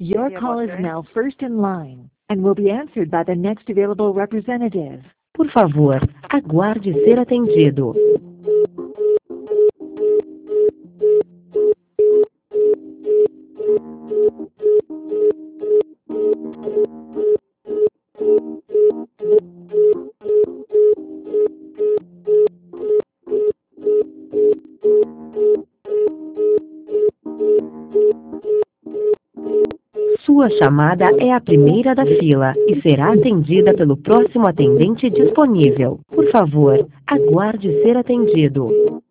Your call is now first in line and will be answered by the next available representative. Por favor, aguarde ser atendido. Sua chamada é a primeira da fila e será atendida pelo próximo atendente disponível. Por favor, aguarde ser atendido.